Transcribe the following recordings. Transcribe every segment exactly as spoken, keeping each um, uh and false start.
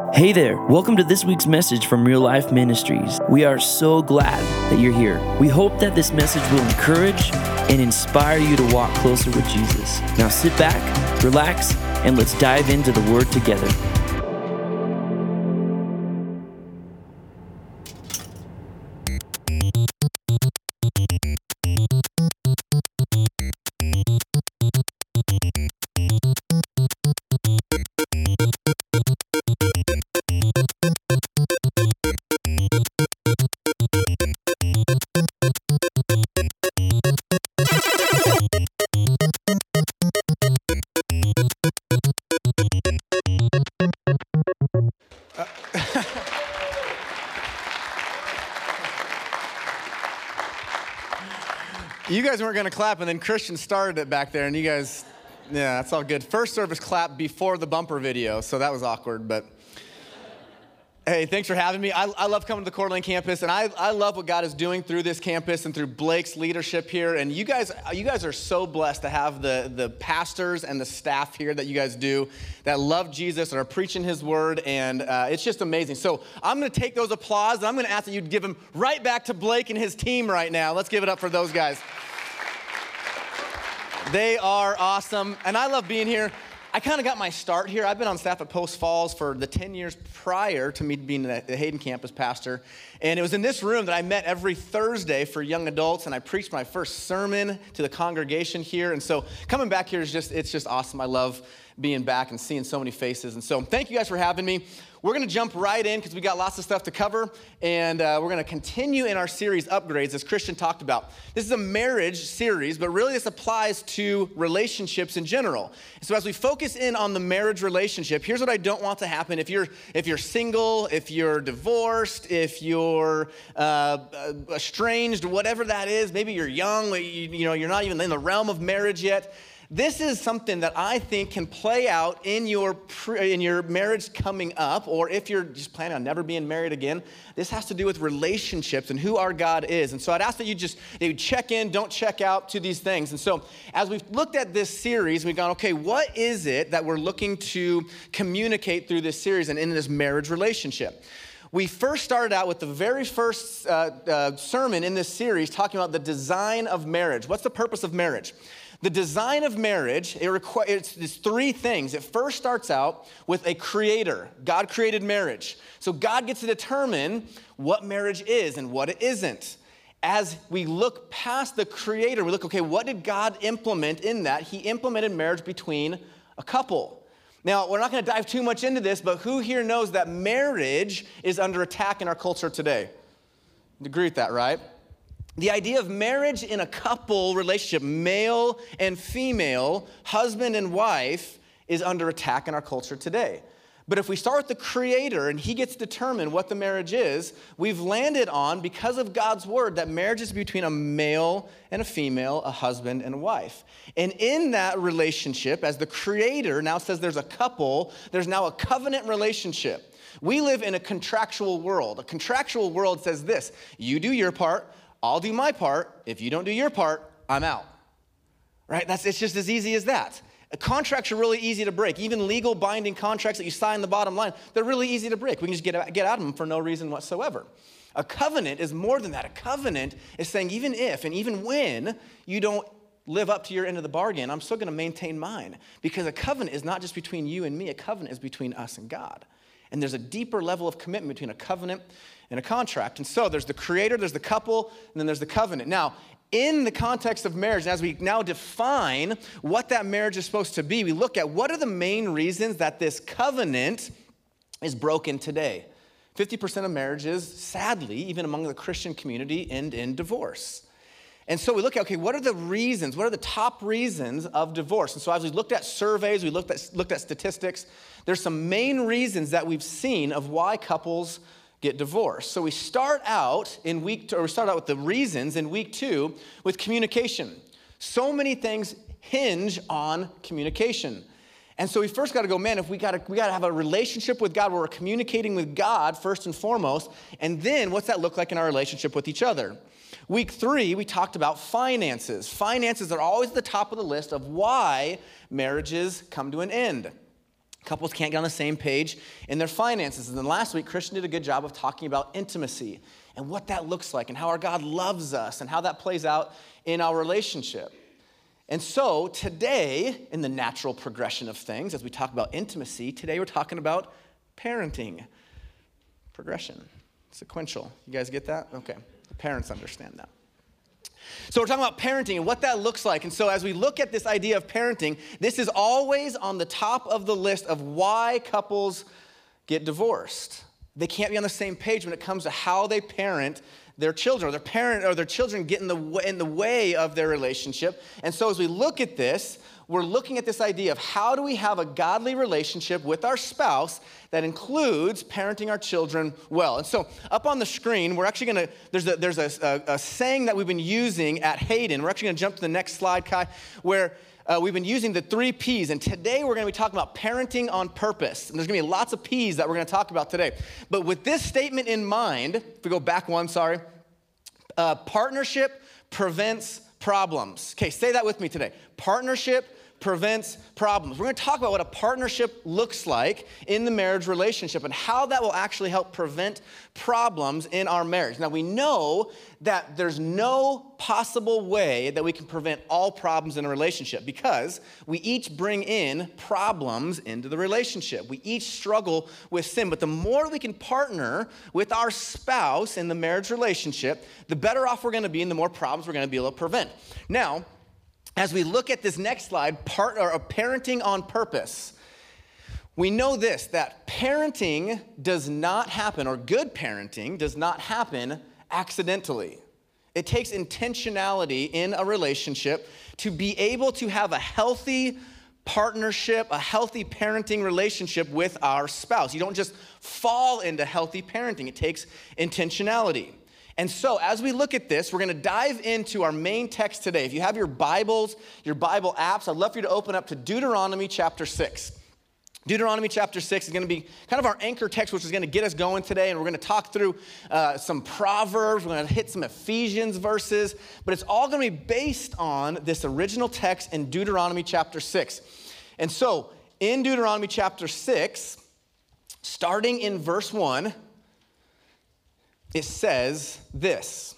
Hey there, welcome to this week's message from Real Life Ministries. We are so glad that you're here. We hope that this message will encourage and inspire you to walk closer with Jesus. Now sit back, relax, and let's dive into the Word together. You guys weren't going to clap, and then Christian started it back there, and you guys, yeah, that's all good. First service clap before the bumper video, so that was awkward, but hey, thanks for having me. I, I love coming to the Coeur d'Alene campus, and I, I love what God is doing through this campus and through Blake's leadership here, and you guys you guys are so blessed to have the, the pastors and the staff here that you guys do that love Jesus and are preaching his word, and uh, it's just amazing. So I'm going to take those applause, and I'm going to ask that you'd give them right back to Blake and his team right now. Let's give it up for those guys. They are awesome, and I love being here. I kind of got my start here. I've been on staff at Post Falls for the ten years prior to me being the Hayden campus pastor, and it was in this room that I met every Thursday for young adults, and I preached my first sermon to the congregation here, and so coming back here is just, it's just awesome. I love being back and seeing so many faces, and so thank you guys for having me. We're going to jump right in because we got lots of stuff to cover, and uh, we're going to continue in our series, Upgrades, as Christian talked about. This is a marriage series, but really this applies to relationships in general. So as we focus in on the marriage relationship, here's what I don't want to happen. If you're if you're single, if you're divorced, if you're uh, estranged, whatever that is, maybe you're young, you, you know, you're not even in the realm of marriage yet. This is something that I think can play out in your pre, in your marriage coming up, or if you're just planning on never being married again. This has to do with relationships and who our God is. And so I'd ask that you just that you check in, don't check out to these things. And so as we've looked at this series, we've gone, okay, what is it that we're looking to communicate through this series and in this marriage relationship? We first started out with the very first uh, uh, sermon in this series talking about the design of marriage. What's the purpose of marriage? The design of marriage, it requires it's, it's three things. It first starts out with a creator. God created marriage. So God gets to determine what marriage is and what it isn't. As we look past the creator, we look, okay, what did God implement in that? He implemented marriage between a couple. Now, we're not going to dive too much into this, but who here knows that marriage is under attack in our culture today? You agree with that, right? The idea of marriage in a couple relationship, male and female, husband and wife, is under attack in our culture today. But if we start with the creator and he gets to determine what the marriage is, we've landed on, because of God's word, that marriage is between a male and a female, a husband and a wife. And in that relationship, as the creator now says there's a couple, there's now a covenant relationship. We live in a contractual world. A contractual world says this: you do your part, I'll do my part. If you don't do your part, I'm out. Right? That's it's just as easy as that. Contracts are really easy to break. Even legal binding contracts that you sign the bottom line, they're really easy to break. We can just get, get out of them for no reason whatsoever. A covenant is more than that. A covenant is saying even if and even when you don't live up to your end of the bargain, I'm still going to maintain mine. Because a covenant is not just between you and me. A covenant is between us and God. And there's a deeper level of commitment between a covenant and a contract. And so there's the creator, there's the couple, and then there's the covenant. Now, in the context of marriage, as we now define what that marriage is supposed to be, we look at what are the main reasons that this covenant is broken today. fifty percent of marriages, sadly, even among the Christian community, end in divorce. And so we look at, okay, what are the reasons? What are the top reasons of divorce? And so as we looked at surveys, we looked at, looked at statistics, there's some main reasons that we've seen of why couples get divorced. So we start out in week two, or we start out with the reasons in week two with communication. So many things hinge on communication. And so we first got to go, man, if we got to we got to have a relationship with God where we're communicating with God first and foremost, and then what's that look like in our relationship with each other? Week three, we talked about finances. Finances are always at the top of the list of why marriages come to an end. Couples can't get on the same page in their finances. And then last week, Christian did a good job of talking about intimacy and what that looks like and how our God loves us and how that plays out in our relationship. And so today, in the natural progression of things, as we talk about intimacy, today we're talking about parenting. Progression, sequential. You guys get that? Okay, the parents understand that. So we're talking about parenting and what that looks like. And so as we look at this idea of parenting, this is always on the top of the list of why couples get divorced. They can't be on the same page when it comes to how they parent their children, or their parent or their children get in the way, in the way of their relationship. And so as we look at this, we're looking at this idea of how do we have a godly relationship with our spouse that includes parenting our children well. And so up on the screen, we're actually going to, there's a there's a, a, a saying that we've been using at Hayden. We're actually going to jump to the next slide, Kai, where uh, we've been using the three P's. And today we're going to be talking about parenting on purpose. And there's going to be lots of P's that we're going to talk about today. But with this statement in mind, if we go back one, sorry, uh, partnership prevents problems. Okay, say that with me today. Partnership prevents problems. We're going to talk about what a partnership looks like in the marriage relationship and how that will actually help prevent problems in our marriage. Now, we know that there's no possible way that we can prevent all problems in a relationship because we each bring in problems into the relationship. We each struggle with sin, but the more we can partner with our spouse in the marriage relationship, the better off we're going to be and the more problems we're going to be able to prevent. Now, as we look at this next slide, part, or parenting on purpose, we know this, that parenting does not happen, or good parenting does not happen accidentally. It takes intentionality in a relationship to be able to have a healthy partnership, a healthy parenting relationship with our spouse. You don't just fall into healthy parenting. It takes intentionality. And so as we look at this, we're going to dive into our main text today. If you have your Bibles, your Bible apps, I'd love for you to open up to Deuteronomy chapter six. Deuteronomy chapter six is going to be kind of our anchor text, which is going to get us going today. And we're going to talk through uh, some Proverbs. We're going to hit some Ephesians verses. But it's all going to be based on this original text in Deuteronomy chapter six. And so in Deuteronomy chapter six, starting in verse one, it says this: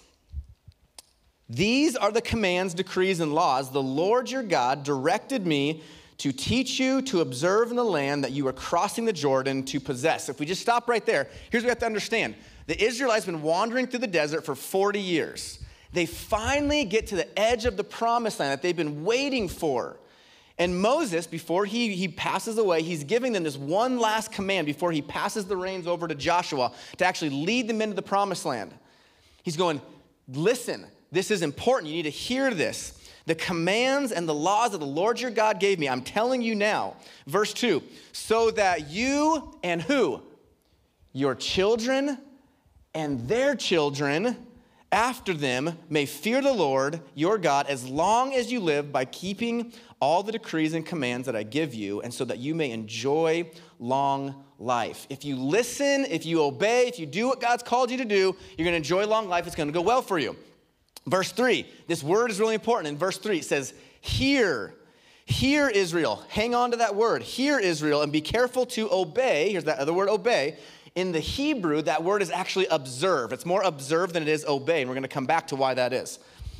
"These are the commands, decrees, and laws the Lord your God directed me to teach you to observe in the land that you are crossing the Jordan to possess." If we just stop right there, here's what we have to understand. The Israelites have been wandering through the desert for forty years. They finally get to the edge of the promised land that they've been waiting for. And Moses, before he, he passes away, he's giving them this one last command before he passes the reins over to Joshua to actually lead them into the promised land. He's going, listen, this is important. You need to hear this. The commands and the laws that the Lord your God gave me, I'm telling you now. Verse two, so that you and who? Your children and their children after them may fear the Lord your God as long as you live by keeping all the decrees and commands that I give you, and so that you may enjoy long life. If you listen, if you obey, if you do what God's called you to do, you're going to enjoy long life. It's going to go well for you. Verse three, this word is really important. In verse three, it says, hear, hear Israel. Hang on to that word. Hear Israel and be careful to obey. Here's that other word, obey. In the Hebrew, that word is actually observe. It's more observe than it is obey, and we're going to come back to why that is.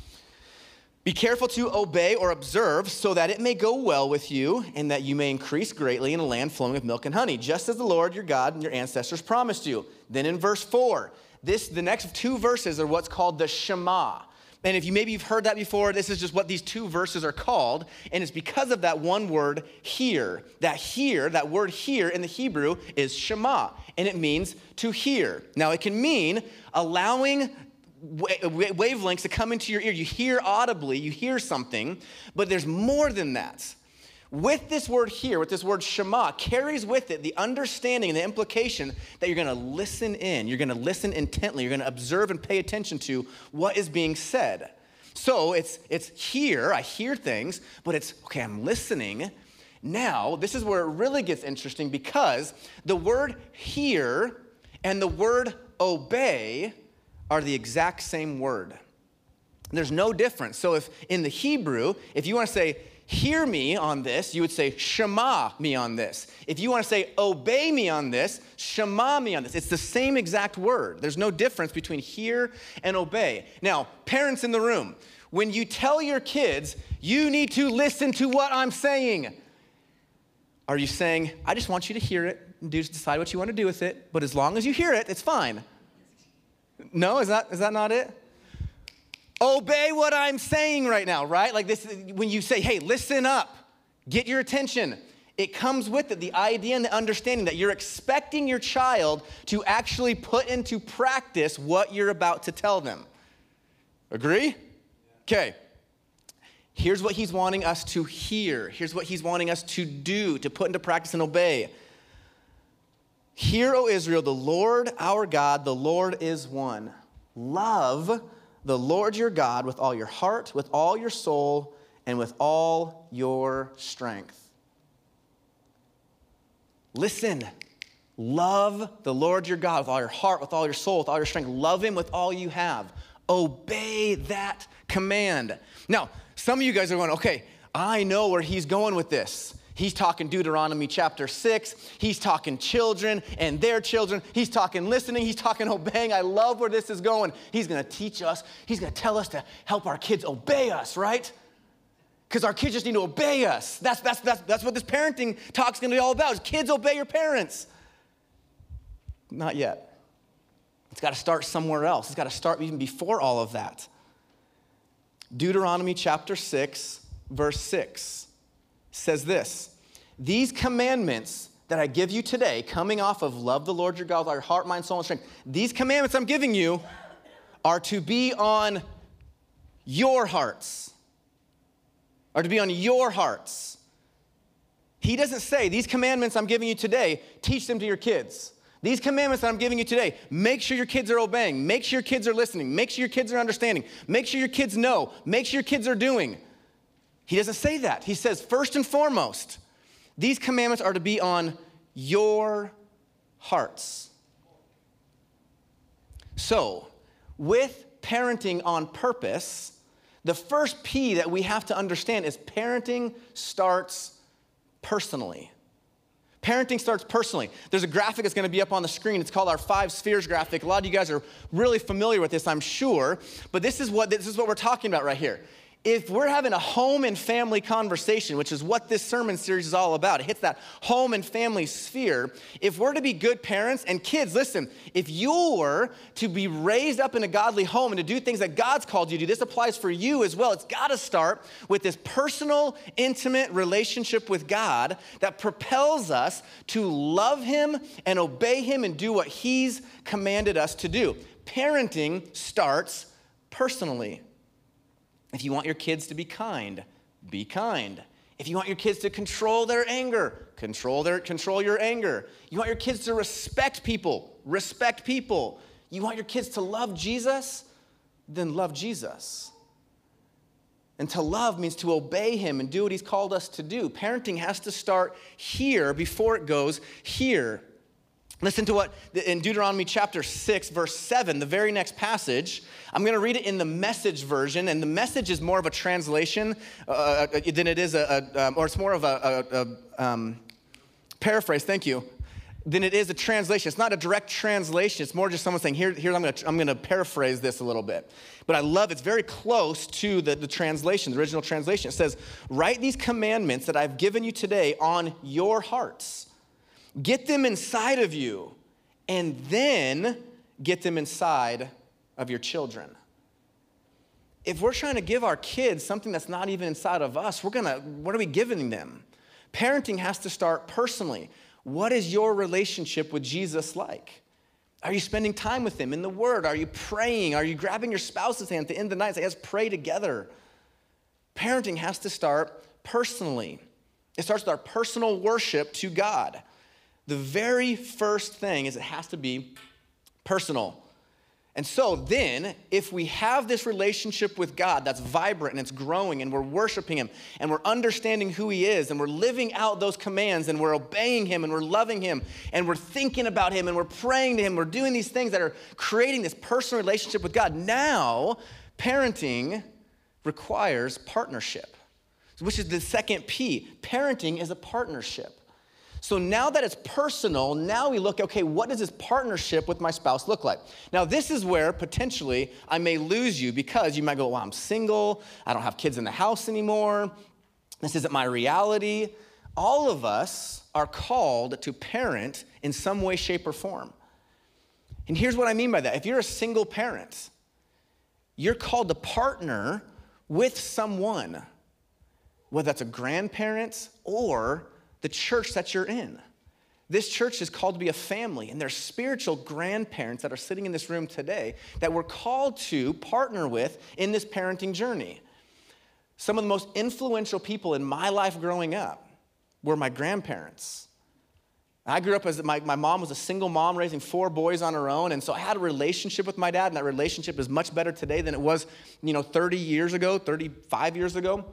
Be careful to obey or observe so that it may go well with you and that you may increase greatly in a land flowing with milk and honey, just as the Lord your God and your ancestors promised you. Then in verse four, this the next two verses are what's called the Shema. And if you maybe you've heard that before, this is just what these two verses are called. And it's because of that one word, hear. That hear, that word hear in the Hebrew is Shema. And it means to hear. Now it can mean allowing wavelengths to come into your ear. You hear audibly, you hear something, but there's more than that. With this word here, with this word Shema, carries with it the understanding and the implication that you're going to listen in. You're going to listen intently. You're going to observe and pay attention to what is being said. So it's it's hear, I hear things, but it's, okay, I'm listening. Now, this is where it really gets interesting because the word hear and the word obey are the exact same word. There's no difference. So if in the Hebrew, if you want to say, hear me on this, you would say shema me on this. If you want to say obey me on this, shema me on this. It's the same exact word. There's no difference between hear and obey. Now, parents in the room, when you tell your kids, you need to listen to what I'm saying, are you saying, I just want you to hear it and just decide what you want to do with it, but as long as you hear it, it's fine? No, is that, is that not it? Obey what I'm saying right now, right? Like this, when you say, hey, listen up, get your attention, it comes with it the idea and the understanding that you're expecting your child to actually put into practice what you're about to tell them. Agree? Okay. Here's what he's wanting us to hear. Here's what he's wanting us to do, to put into practice and obey. Hear, O Israel, the Lord our God, the Lord is one. Love the Lord your God with all your heart, with all your soul, and with all your strength. Listen. Love the Lord your God with all your heart, with all your soul, with all your strength. Love him with all you have. Obey that command. Now, some of you guys are going, okay, I know where he's going with this. He's talking Deuteronomy chapter six. He's talking children and their children. He's talking listening. He's talking obeying. I love where this is going. He's going to teach us. He's going to tell us to help our kids obey us, right? Because our kids just need to obey us. That's, that's, that's, that's what this parenting talk's going to be all about, is kids obey your parents. Not yet. It's got to start somewhere else. It's got to start even before all of that. Deuteronomy chapter six, verse six says this: these commandments that I give you today, coming off of love the Lord your God with all your heart, mind, soul, and strength, these commandments I'm giving you are to be on your hearts. Are to be on your hearts. He doesn't say, these commandments I'm giving you today, teach them to your kids. These commandments that I'm giving you today, make sure your kids are obeying. Make sure your kids are listening. Make sure your kids are understanding. Make sure your kids know. Make sure your kids are doing. He doesn't say that. He says, first and foremost, these commandments are to be on your hearts. So, with parenting on purpose, the first P that we have to understand is parenting starts personally. Parenting starts personally. There's a graphic that's going to be up on the screen. It's called our five spheres graphic. A lot of you guys are really familiar with this, I'm sure. But this is what this is what we're talking about right here. If we're having a home and family conversation, which is what this sermon series is all about, it hits that home and family sphere. If we're to be good parents, and kids, listen, if you're to be raised up in a godly home and to do things that God's called you to do, this applies for you as well. It's got to start with this personal, intimate relationship with God that propels us to love him and obey him and do what he's commanded us to do. Parenting starts personally. If you want your kids to be kind, be kind. If you want your kids to control their anger, control their control your anger. You want your kids to respect people, respect people. You want your kids to love Jesus, then love Jesus. And to love means to obey him and do what he's called us to do. Parenting has to start here before it goes here. Listen to what, in Deuteronomy chapter six, verse seven, the very next passage, I'm going to read it in the Message version, and the Message is more of a translation uh, than it is a, a um, or it's more of a, a, a um, paraphrase, thank you, than it is a translation. It's not a direct translation. It's more just someone saying, here, here I'm going to I'm going to paraphrase this a little bit. But I love it. It's very close to the, the translation, the original translation. It says, write these commandments that I've given you today on your hearts. Get them inside of you, and then get them inside of your children. If we're trying to give our kids something that's not even inside of us, we're gonna, what are we giving them? Parenting has to start personally. What is your relationship with Jesus like? Are you spending time with him in the Word? Are you praying? Are you grabbing your spouse's hand at the end of the night and say, let's pray together? Parenting has to start personally. It starts with our personal worship to God. The very first thing is it has to be personal. And so then, if we have this relationship with God that's vibrant and it's growing and we're worshiping him and we're understanding who he is and we're living out those commands and we're obeying him and we're loving him and we're thinking about him and we're praying to him, we're doing these things that are creating this personal relationship with God, now parenting requires partnership. which is the second P. Parenting is a partnership. So now that it's personal, now we look, okay, what does this partnership with my spouse look like? Now, this is where potentially I may lose you because you might go, well, I'm single. I don't have kids in the house anymore. This isn't my reality. All of us are called to parent in some way, shape, or form. And here's what I mean by that. If you're a single parent, you're called to partner with someone, whether that's a grandparent or the church that you're in. This church is called to be a family, and there's spiritual grandparents that are sitting in this room today that we're called to partner with in this parenting journey. Some of the most influential people in my life growing up were my grandparents. I grew up as my, my mom was a single mom raising four boys on her own, and so I had a relationship with my dad, and that relationship is much better today than it was, you know, thirty years ago, thirty-five years ago.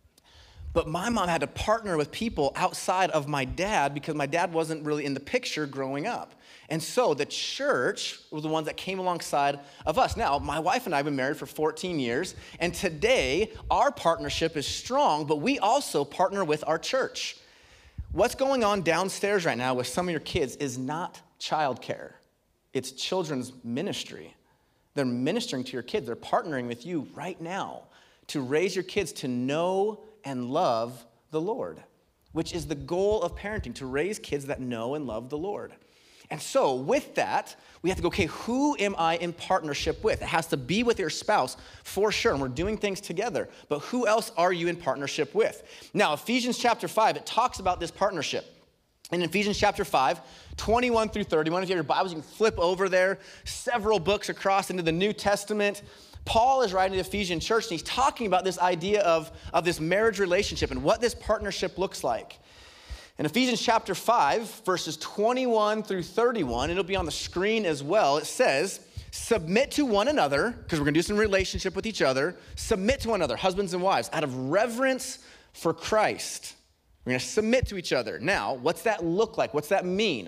But my mom had to partner with people outside of my dad because my dad wasn't really in the picture growing up. And so the church was the ones that came alongside of us. Now, my wife and I have been married for fourteen years, and today our partnership is strong, but we also partner with our church. What's going on downstairs right now with some of your kids is not childcare. It's children's ministry. They're ministering to your kids. They're partnering with you right now to raise your kids to know and love the Lord, which is the goal of parenting, to raise kids that know and love the Lord. And so with that, we have to go, okay, who am I in partnership with? It has to be with your spouse for sure, and we're doing things together. But who else are you in partnership with? Now, Ephesians chapter five, it talks about this partnership. In Ephesians chapter five, twenty-one through thirty-one, if you have your Bibles, you can flip over there, several books across into the New Testament. Paul is writing to the Ephesian church, and he's talking about this idea of, of this marriage relationship and what this partnership looks like. In Ephesians chapter five, verses twenty-one through thirty-one, and it'll be on the screen as well, it says, submit to one another, because we're going to do some relationship with each other, submit to one another, husbands and wives, out of reverence for Christ. We're going to submit to each other. Now, what's that look like? What's that mean?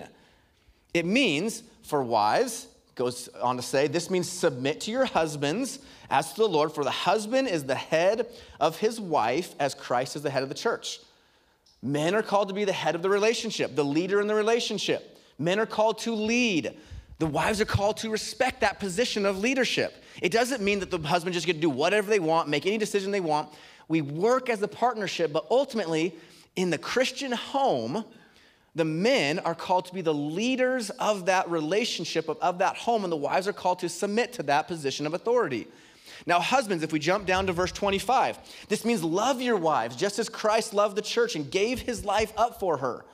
It means, for wives, goes on to say, this means submit to your husbands as to the Lord, for the husband is the head of his wife as Christ is the head of the church. Men are called to be the head of the relationship, the leader in the relationship. Men are called to lead. The wives are called to respect that position of leadership. It doesn't mean that the husband just get to do whatever they want, make any decision they want. We work as a partnership, but ultimately, in the Christian home, the men are called to be the leaders of that relationship, of, of that home, and the wives are called to submit to that position of authority. Now, husbands, if we jump down to verse twenty-five, this means love your wives, just as Christ loved the church and gave his life up for her.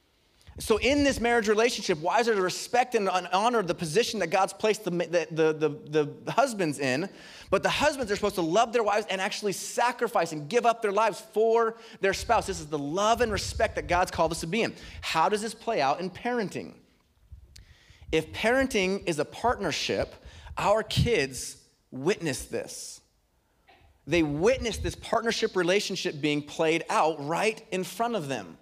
So in this marriage relationship, wives are to respect and honor the position that God's placed the, the, the, the, the husbands in, but the husbands are supposed to love their wives and actually sacrifice and give up their lives for their spouse. This is the love and respect that God's called us to be in. How does this play out in parenting? If parenting is a partnership, our kids witness this. They witness this partnership relationship being played out right in front of them.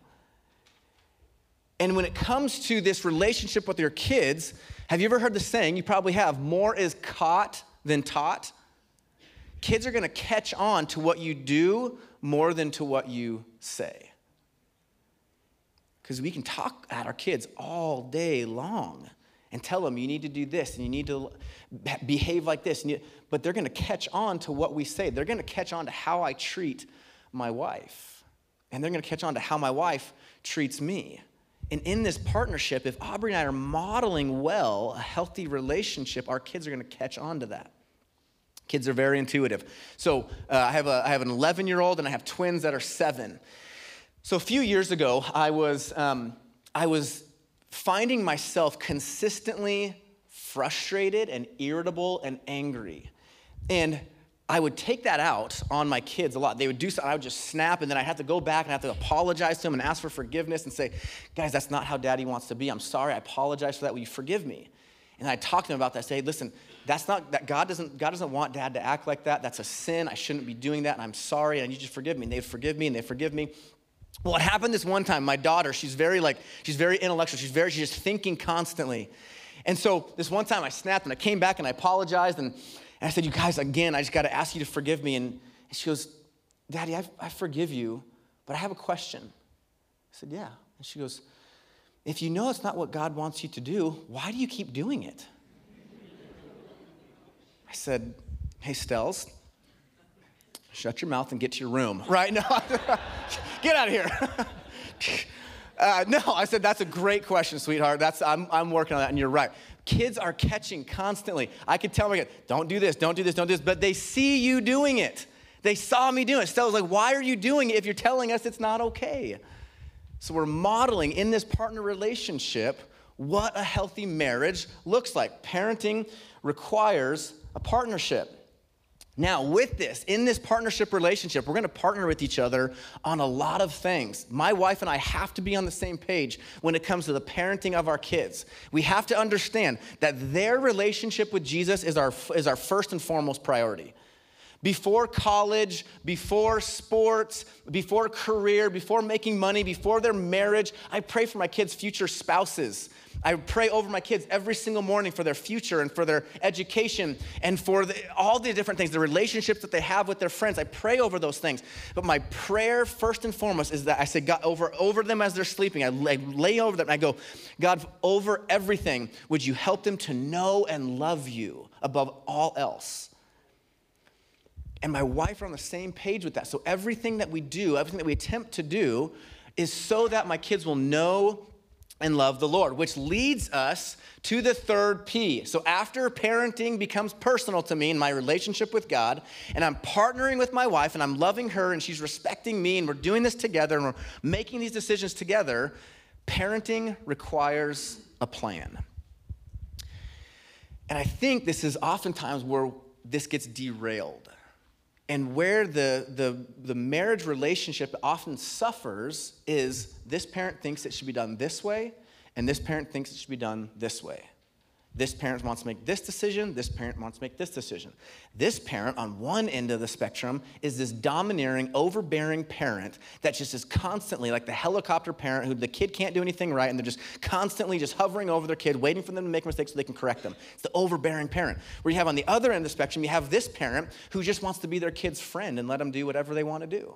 And when it comes to this relationship with your kids, have you ever heard the saying, you probably have, more is caught than taught? Kids are going to catch on to what you do more than to what you say. Because we can talk at our kids all day long and tell them you need to do this and you need to behave like this. But they're going to catch on to what we say. They're going to catch on to how I treat my wife. And they're going to catch on to how my wife treats me. And in this partnership, if Aubrey and I are modeling well a healthy relationship, our kids are going to catch on to that. Kids are very intuitive. So uh, I have a I have an eleven-year-old and I have twins that are seven. So a few years ago, I was um, I was finding myself consistently frustrated and irritable and angry, and I would take that out on my kids a lot. They would do something, I would just snap, and then I have to go back and I have to apologize to them and ask for forgiveness and say, guys, that's not how Daddy wants to be. I'm sorry, I apologize for that. Will you forgive me? And I talk to them about that. I say, hey, listen, that's not that God doesn't God doesn't want Dad to act like that. That's a sin. I shouldn't be doing that, and I'm sorry, and I need you to forgive me. And they forgive me, and they forgive me. Well, what happened this one time, my daughter, she's very like, she's very intellectual. She's very, she's just thinking constantly. And so this one time I snapped, and I came back and I apologized, and And I said, you guys, again, I just got to ask you to forgive me. And she goes, Daddy, I, I forgive you, but I have a question. I said, yeah. And she goes, if you know it's not what God wants you to do, why do you keep doing it? I said, hey, Stells, shut your mouth and get to your room. Right? No, get out of here. uh, no, I said, that's a great question, sweetheart. That's I'm, I'm working on that, and you're right. Kids are catching constantly. I could tell them, don't do this, don't do this, don't do this, but they see you doing it. They saw me doing it. Stella was like, why are you doing it if you're telling us it's not okay? So we're modeling in this partner relationship what a healthy marriage looks like. Parenting requires a partnership. Now, with this, in this partnership relationship, we're going to partner with each other on a lot of things. My wife and I have to be on the same page when it comes to the parenting of our kids. We have to understand that their relationship with Jesus is our, is our first and foremost priority. Before college, before sports, before career, before making money, before their marriage, I pray for my kids' future spouses. I pray over my kids every single morning for their future and for their education and for the, all the different things, the relationships that they have with their friends. I pray over those things. But my prayer, first and foremost, is that I say, God, over, over them as they're sleeping. I lay, lay over them and I go, God, over everything, would you help them to know and love you above all else? And my wife are on the same page with that. So everything that we do, everything that we attempt to do is so that my kids will know and love the Lord, which leads us to the third P. So after parenting becomes personal to me in my relationship with God, and I'm partnering with my wife, and I'm loving her, and she's respecting me, and we're doing this together, and we're making these decisions together, parenting requires a plan. And I think this is oftentimes where this gets derailed. And where the, the, the marriage relationship often suffers is this parent thinks it should be done this way, and this parent thinks it should be done this way. This parent wants to make this decision, this parent wants to make this decision. This parent on one end of the spectrum is this domineering, overbearing parent that just is constantly like the helicopter parent who the kid can't do anything right, and they're just constantly just hovering over their kid, waiting for them to make mistakes so they can correct them. It's the overbearing parent. Where you have on the other end of the spectrum, you have this parent who just wants to be their kid's friend and let them do whatever they want to do.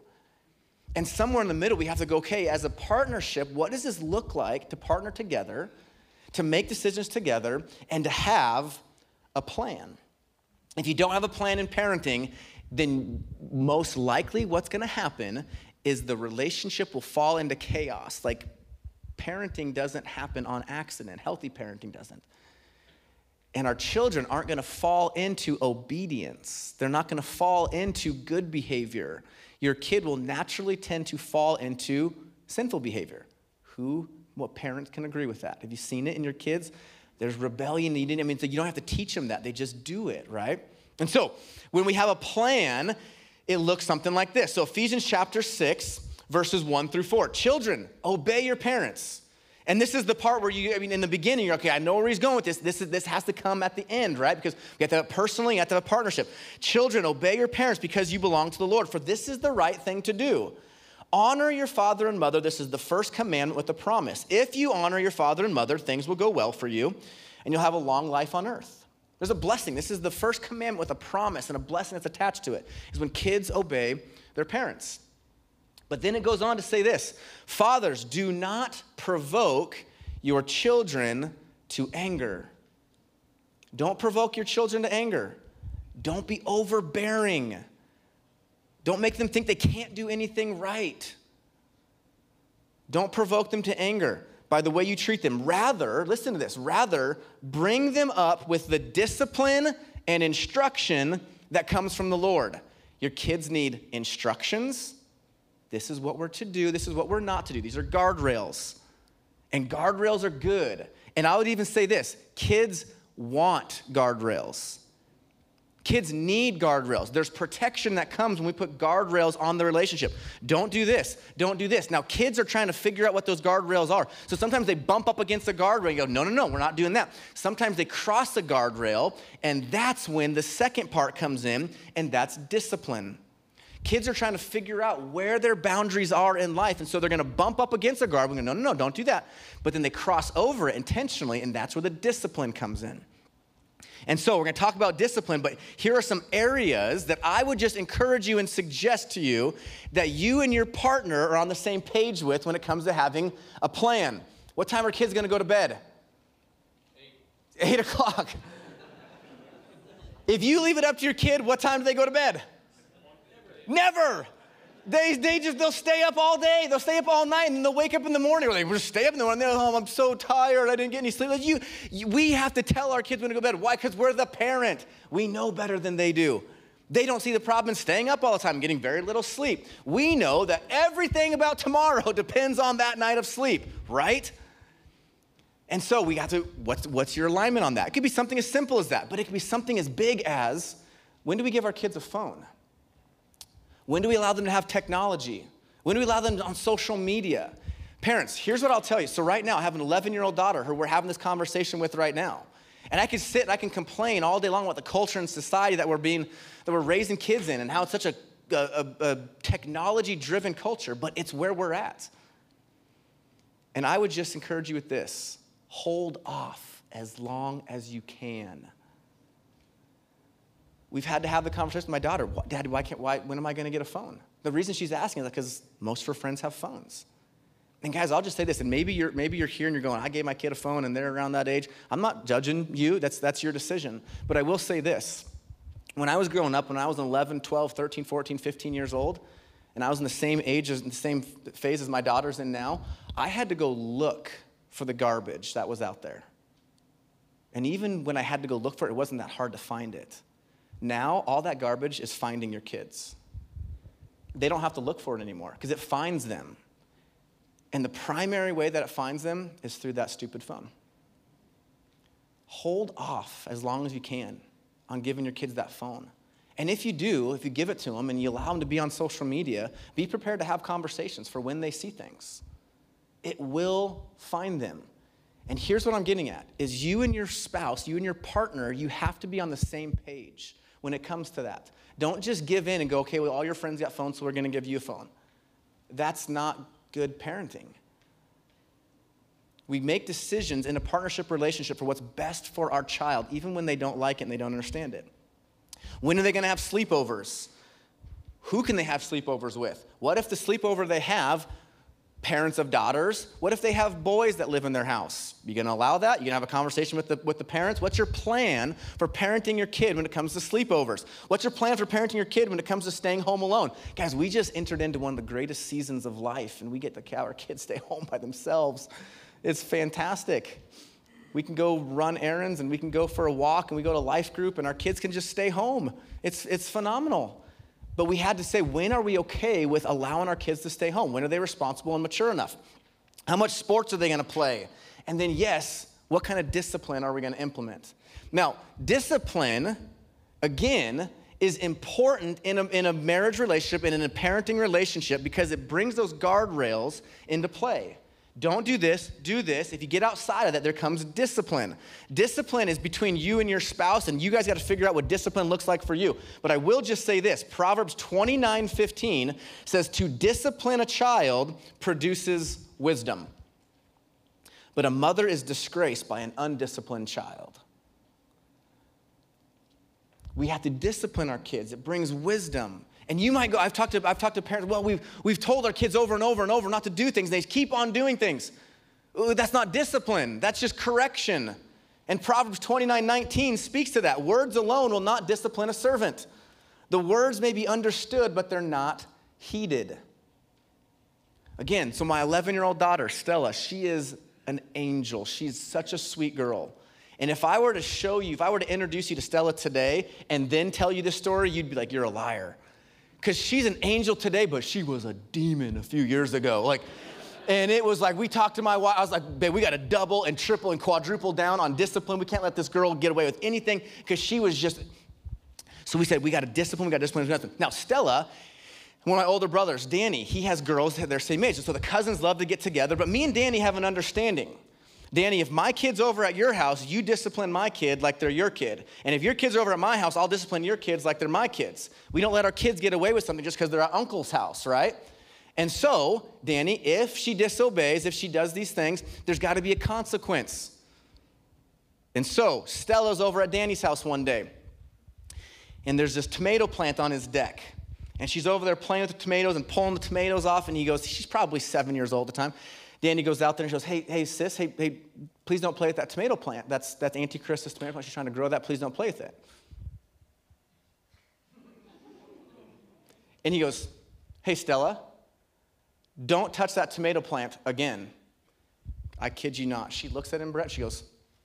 And somewhere in the middle, we have to go, okay, as a partnership, what does this look like to partner together, to make decisions together, and to have a plan? If you don't have a plan in parenting, then most likely what's going to happen is the relationship will fall into chaos. Like, parenting doesn't happen on accident. Healthy parenting doesn't. And our children aren't going to fall into obedience. They're not going to fall into good behavior. Your kid will naturally tend to fall into sinful behavior. Who What parents can agree with that? Have you seen it in your kids? There's rebellion. You didn't, I mean, so you don't have to teach them that. They just do it, right? And so when we have a plan, it looks something like this. So Ephesians chapter six, verses one through four. Children, obey your parents. And this is the part where you, I mean, in the beginning, you're okay, I know where he's going with this. This, is, this has to come at the end, right? Because we have to have it personally, you have to have a partnership. Children, obey your parents because you belong to the Lord, for this is the right thing to do. Honor your father and mother. This is the first commandment with a promise. If you honor your father and mother, things will go well for you, and you'll have a long life on earth. There's a blessing. This is the first commandment with a promise and a blessing that's attached to it, is when kids obey their parents. But then it goes on to say this: fathers, do not provoke your children to anger. Don't provoke your children to anger. Don't be overbearing. Don't make them think they can't do anything right. Don't provoke them to anger by the way you treat them. Rather, listen to this, rather bring them up with the discipline and instruction that comes from the Lord. Your kids need instructions. This is what we're to do. This is what we're not to do. These are guardrails. And guardrails are good. And I would even say this: kids want guardrails. Kids need guardrails. There's protection that comes when we put guardrails on the relationship. Don't do this. Don't do this. Now, kids are trying to figure out what those guardrails are. So sometimes they bump up against the guardrail and go, no, no, no, we're not doing that. Sometimes they cross the guardrail, and that's when the second part comes in, and that's discipline. Kids are trying to figure out where their boundaries are in life, and so they're going to bump up against the guardrail and go, no, no, no, don't do that. But then they cross over it intentionally, and that's where the discipline comes in. And so we're going to talk about discipline, but here are some areas that I would just encourage you and suggest to you that you and your partner are on the same page with when it comes to having a plan. What time are kids going to go to bed? Eight. Eight o'clock. If you leave it up to your kid, what time do they go to bed? Never. Never. They, they just, they'll stay up all day. They'll stay up all night, and they'll wake up in the morning, or they just stay up in the morning. They're like, oh, I'm so tired. I didn't get any sleep. Like you, you, we have to tell our kids when to go to bed. Why? Because we're the parent. We know better than they do. They don't see the problem in staying up all the time, getting very little sleep. We know that everything about tomorrow depends on that night of sleep, right? And so we got to, what's, what's your alignment on that? It could be something as simple as that, but it could be something as big as, when do we give our kids a phone? When do we allow them to have technology? When do we allow them on social media? Parents, here's what I'll tell you. So right now, I have an eleven-year-old daughter who we're having this conversation with right now. And I can sit and I can complain all day long about the culture and society that we're being, that we're raising kids in, and how it's such a, a, a technology-driven culture, but it's where we're at. And I would just encourage you with this. Hold off as long as you can. We've had to have the conversation with my daughter. Daddy, why can't, why, when am I going to get a phone? The reason she's asking is because most of her friends have phones. And guys, I'll just say this, and maybe you're, maybe you're here and you're going, I gave my kid a phone and they're around that age. I'm not judging you. That's, that's your decision. But I will say this. When I was growing up, when I was eleven, twelve, thirteen, fourteen, fifteen years old, and I was in the same age, as, the same phase as my daughter's in now, I had to go look for the garbage that was out there. And even when I had to go look for it, it wasn't that hard to find it. Now, all that garbage is finding your kids. They don't have to look for it anymore because it finds them. And the primary way that it finds them is through that stupid phone. Hold off as long as you can on giving your kids that phone. And if you do, if you give it to them and you allow them to be on social media, be prepared to have conversations for when they see things. It will find them. And here's what I'm getting at, is you and your spouse, you and your partner, you have to be on the same page when it comes to that. Don't just give in and go, okay, well, all your friends got phones, so we're going to give you a phone. That's not good parenting. We make decisions in a partnership relationship for what's best for our child, even when they don't like it and they don't understand it. When are they going to have sleepovers? Who can they have sleepovers with? What if the sleepover they have, parents of daughters, what if they have boys that live in their house? You gonna allow that? You gonna have a conversation with the, with the parents? What's your plan for parenting your kid when it comes to sleepovers? What's your plan for parenting your kid when it comes to staying home alone? Guys, we just entered into one of the greatest seasons of life, and we get to have our kids stay home by themselves. It's fantastic. We can go run errands, and we can go for a walk, and we go to life group, and our kids can just stay home. It's, it's phenomenal. But we had to say, when are we okay with allowing our kids to stay home? When are they responsible and mature enough? How much sports are they going to play? And then, yes, what kind of discipline are we going to implement? Now, discipline, again, is important in a, in a marriage relationship and in a parenting relationship because it brings those guardrails into play. Don't do this, do this. If you get outside of that, there comes discipline. Discipline is between you and your spouse, and you guys got to figure out what discipline looks like for you. But I will just say this, Proverbs twenty-nine fifteen says, to discipline a child produces wisdom, but a mother is disgraced by an undisciplined child. We have to discipline our kids. It brings wisdom. And you might go, I've talked to I've talked to parents, well, we've we've told our kids over and over and over not to do things, and they keep on doing things. Ooh, that's not discipline. That's just correction. And Proverbs twenty-nine nineteen speaks to that. Words alone will not discipline a servant. The words may be understood, but they're not heeded. Again, so my eleven-year-old daughter, Stella, she is an angel. She's such a sweet girl. And if I were to show you, if I were to introduce you to Stella today and then tell you this story, you'd be like, you're a liar. Because she's an angel today, but she was a demon a few years ago. Like, and it was like, we talked to my wife. I was like, babe, we got to double and triple and quadruple down on discipline. We can't let this girl get away with anything because she was just, so we said, we got to discipline, we got to discipline. Nothing. Now, Stella, one of my older brothers, Danny, he has girls that are their same age. And so the cousins love to get together, but me and Danny have an understanding. Danny, if my kid's over at your house, you discipline my kid like they're your kid. And if your kid's over at my house, I'll discipline your kids like they're my kids. We don't let our kids get away with something just because they're at uncle's house, right? And so, Danny, if she disobeys, if she does these things, there's got to be a consequence. And so Stella's over at Danny's house one day, and there's this tomato plant on his deck. And she's over there playing with the tomatoes and pulling the tomatoes off, and he goes, she's probably seven years old at the time. Danny goes out there and she goes, hey, hey, sis, hey, hey, please don't play with that tomato plant. That's, that's Auntie Chris's tomato plant. She's trying to grow that. Please don't play with it. And he goes, hey, Stella, don't touch that tomato plant again. I kid you not. She looks at him, Brett, she goes,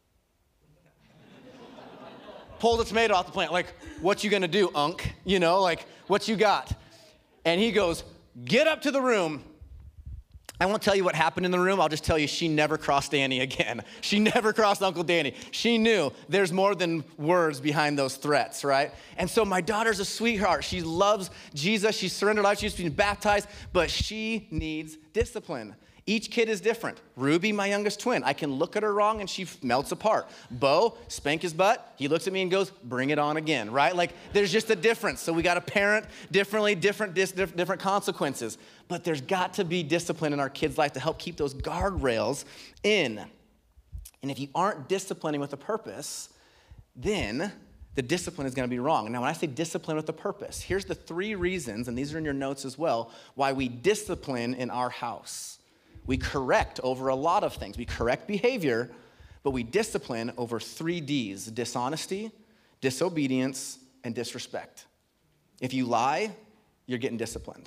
pull the tomato off the plant. Like, what you gonna do, unk? You know, like, what you got? And he goes, get up to the room. I won't tell you what happened in the room. I'll just tell you she never crossed Danny again. She never crossed Uncle Danny. She knew there's more than words behind those threats, right? And so my daughter's a sweetheart. She loves Jesus. She's surrendered life. She's been baptized, but she needs discipline. Each kid is different. Ruby, my youngest twin, I can look at her wrong and she melts apart. Bo, spank his butt. He looks at me and goes, bring it on again, right? Like, there's just a difference. So we got to parent differently, different, dis- different consequences. But there's got to be discipline in our kids' life to help keep those guardrails in. And if you aren't disciplining with a purpose, then the discipline is going to be wrong. Now, when I say discipline with a purpose, here's the three reasons, and these are in your notes as well, why we discipline in our house. We correct over a lot of things. We correct behavior, but we discipline over three D's: dishonesty, disobedience, and disrespect. If you lie, you're getting disciplined.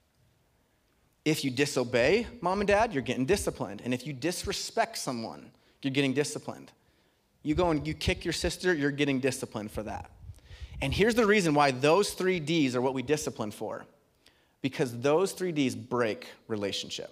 If you disobey mom and dad, you're getting disciplined. And if you disrespect someone, you're getting disciplined. You go and you kick your sister, you're getting disciplined for that. And here's the reason why those three D's are what we discipline for. Because those three D's break relationship.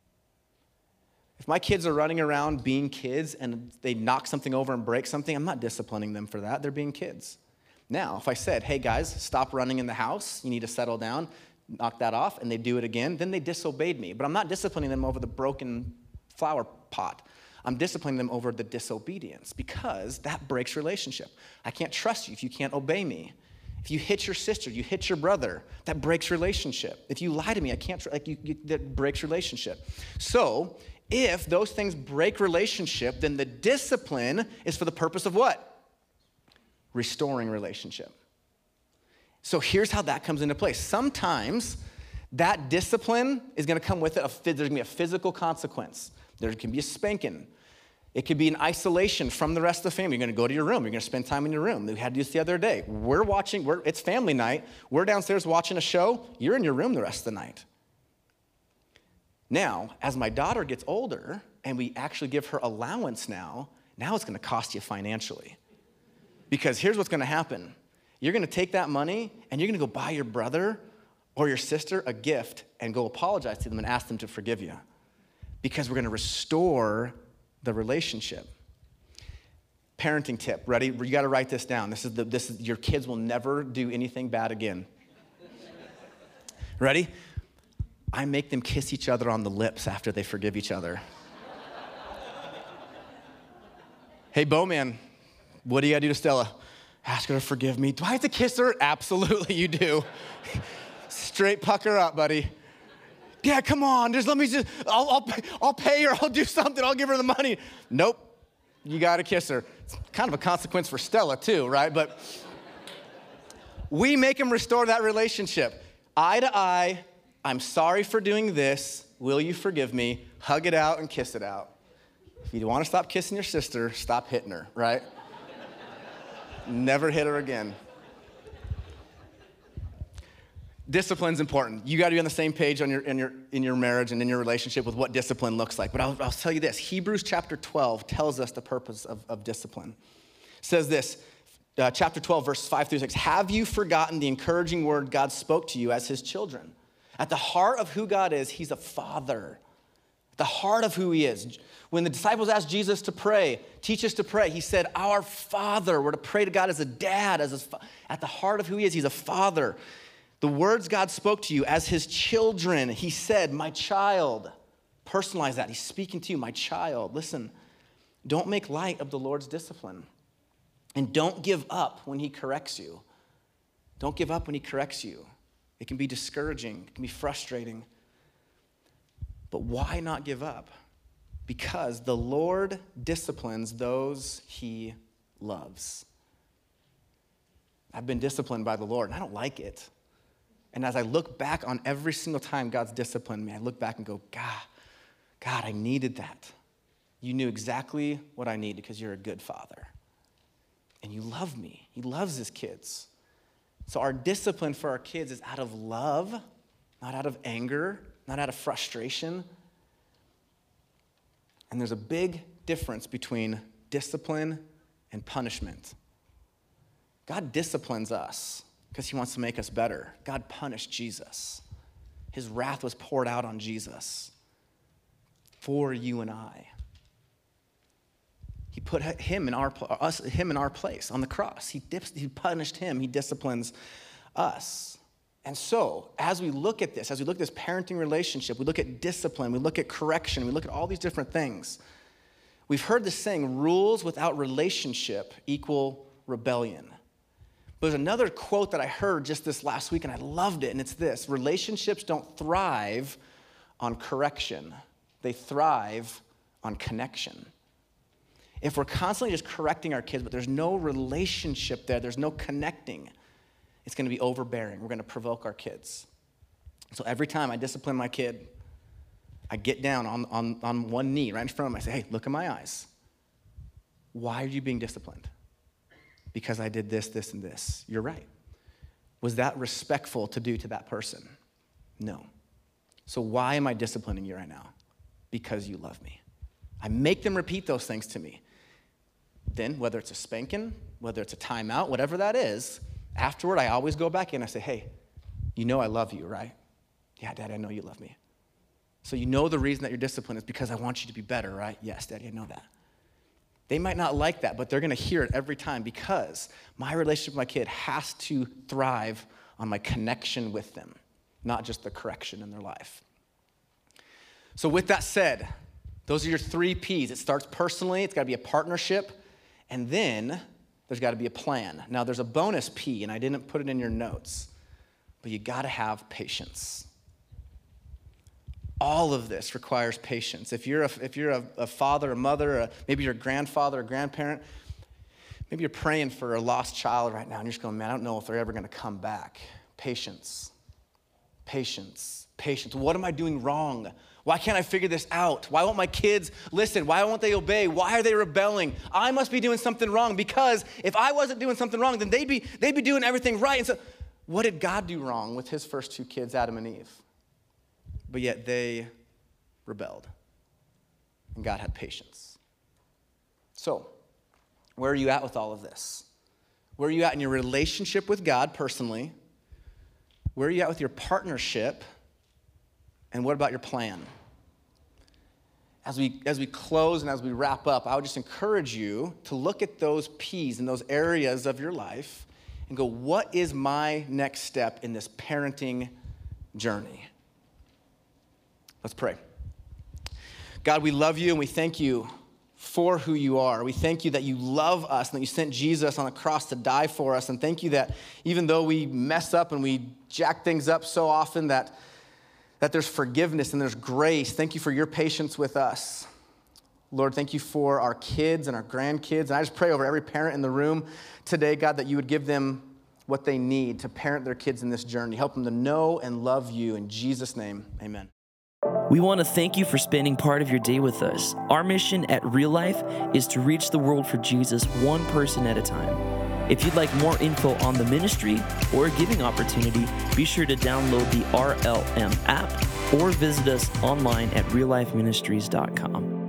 If my kids are running around being kids and they knock something over and break something, I'm not disciplining them for that. They're being kids. Now, if I said, hey guys, stop running in the house, you need to settle down, knock that off, and they do it again, then they disobeyed me. But I'm not disciplining them over the broken flower pot. I'm disciplining them over the disobedience because that breaks relationship. I can't trust you if you can't obey me. If you hit your sister, you hit your brother, that breaks relationship. If you lie to me, I can't, tr- like you, you, that breaks relationship. So, if those things break relationship, then the discipline is for the purpose of what? Restoring relationship. So here's how that comes into play. Sometimes that discipline is going to come with it. A, there's going to be a physical consequence. There can be a spanking. It could be an isolation from the rest of the family. You're going to go to your room. You're going to spend time in your room. We had to do this the other day. We're watching. We're, it's family night. We're downstairs watching a show. You're in your room the rest of the night. Now, as my daughter gets older and we actually give her allowance now, now it's going to cost you financially. Because here's what's going to happen. You're going to take that money and you're going to go buy your brother or your sister a gift and go apologize to them and ask them to forgive you. Because we're going to restore the relationship. Parenting tip, ready? You got to write this down. This is the, this is, your kids will never do anything bad again. Ready? I make them kiss each other on the lips after they forgive each other. Hey, Bowman, what do you gotta do to Stella? Ask her to forgive me. Do I have to kiss her? Absolutely, you do. Straight pucker up, buddy. Yeah, come on, just let me just, I'll, I'll, I'll pay her, I'll do something, I'll give her the money. Nope, you gotta kiss her. It's kind of a consequence for Stella too, right? But we make them restore that relationship. Eye to eye, I'm sorry for doing this. Will you forgive me? Hug it out and kiss it out. If you want to stop kissing your sister, stop hitting her, right? Never hit her again. Discipline's important. You got to be on the same page on your, in, your, in your marriage and in your relationship with what discipline looks like. But I'll, I'll tell you this. Hebrews chapter twelve tells us the purpose of, of discipline. It says this, uh, chapter twelve, verses five through six. Have you forgotten the encouraging word God spoke to you as his children? At the heart of who God is, he's a father. At the heart of who he is. When the disciples asked Jesus to pray, teach us to pray, he said, our Father. We're to pray to God as a dad. As his fa- At the heart of who he is, he's a father. The words God spoke to you as his children, he said, my child. Personalize that. He's speaking to you, my child. Listen, don't make light of the Lord's discipline. And don't give up when he corrects you. Don't give up when he corrects you. It can be discouraging. It can be frustrating. But why not give up? Because the Lord disciplines those he loves. I've been disciplined by the Lord, and I don't like it. And as I look back on every single time God's disciplined me, I look back and go, God, God, I needed that. You knew exactly what I needed because you're a good father. And you love me. He loves his kids. So our discipline for our kids is out of love, not out of anger, not out of frustration. And there's a big difference between discipline and punishment. God disciplines us because he wants to make us better. God punished Jesus. His wrath was poured out on Jesus for you and I. He put him in our us him in our place on the cross. He dips, he punished him. He disciplines us. And so, as we look at this, as we look at this parenting relationship, we look at discipline, we look at correction, we look at all these different things. We've heard this saying, rules without relationship equal rebellion. But there's another quote that I heard just this last week, and I loved it, and it's this: relationships don't thrive on correction. They thrive on connection. If we're constantly just correcting our kids, but there's no relationship there, there's no connecting, it's going to be overbearing. We're going to provoke our kids. So every time I discipline my kid, I get down on, on, on one knee right in front of him. I say, hey, look in my eyes. Why are you being disciplined? Because I did this, this, and this. You're right. Was that respectful to do to that person? No. So why am I disciplining you right now? Because you love me. I make them repeat those things to me. Then, whether it's a spanking, whether it's a timeout, whatever that is, afterward, I always go back in and I say, hey, you know I love you, right? Yeah, Daddy, I know you love me. So you know the reason that you're disciplined is because I want you to be better, right? Yes, Daddy, I know that. They might not like that, but they're going to hear it every time because my relationship with my kid has to thrive on my connection with them, not just the correction in their life. So with that said, those are your three P's. It starts personally, it's got to be a partnership, and then there's got to be a plan. Now, there's a bonus P, and I didn't put it in your notes, but you got to have patience. All of this requires patience. If you're a, if you're a, a father, a mother, a, maybe you're a grandfather, a grandparent, maybe you're praying for a lost child right now, and you're just going, man, I don't know if they're ever going to come back. Patience, patience, patience. What am I doing wrong? Why can't I figure this out? Why won't my kids listen? Why won't they obey? Why are they rebelling? I must be doing something wrong, because if I wasn't doing something wrong, then they'd be, they'd be doing everything right. And so what did God do wrong with his first two kids, Adam and Eve? But yet they rebelled, and God had patience. So where are you at with all of this? Where are you at in your relationship with God personally? Where are you at with your partnership? And what about your plan? As we as we close and as we wrap up, I would just encourage you to look at those P's and those areas of your life and go, what is my next step in this parenting journey? Let's pray. God, we love you and we thank you for who you are. We thank you that you love us and that you sent Jesus on the cross to die for us. And thank you that even though we mess up and we jack things up so often, that that there's forgiveness and there's grace. Thank you for your patience with us. Lord, thank you for our kids and our grandkids. And I just pray over every parent in the room today, God, that you would give them what they need to parent their kids in this journey. Help them to know and love you. In Jesus' name, amen. We want to thank you for spending part of your day with us. Our mission at Real Life is to reach the world for Jesus one person at a time. If you'd like more info on the ministry or a giving opportunity, be sure to download the R L M app or visit us online at real life ministries dot com.